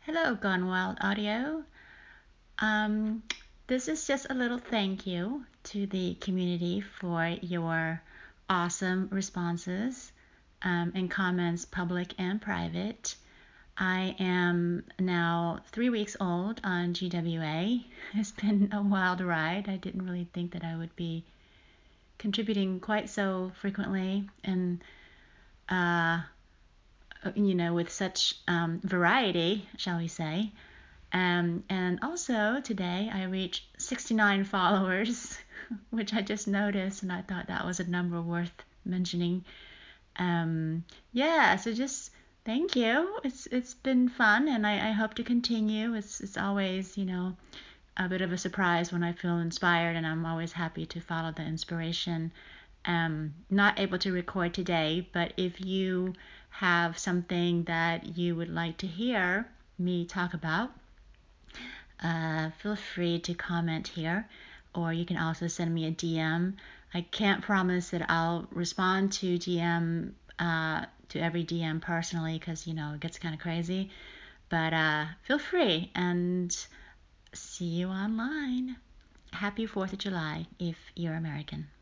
Hello, Gone Wild Audio. Um, this is just a little thank you to the community for your awesome responses and comments, public and private. I am now 3 weeks old on GWA. It's been a wild ride. I didn't really think that I would be contributing quite so frequently and uh, with such variety, shall we say. And also today I reached 69 followers, which I just noticed, and I thought that was a number worth mentioning. Yeah, so just thank you. It's been fun, and I hope to continue. It's always a bit of a surprise when I feel inspired, and I'm always happy to follow the inspiration. Not able to record today, but if you have something that you would like to hear me talk about, feel free to comment here, or you can also send me a DM. I can't promise that I'll respond to every DM personally because it gets kind of crazy. But feel free and see you online. Happy 4th of July if you're American.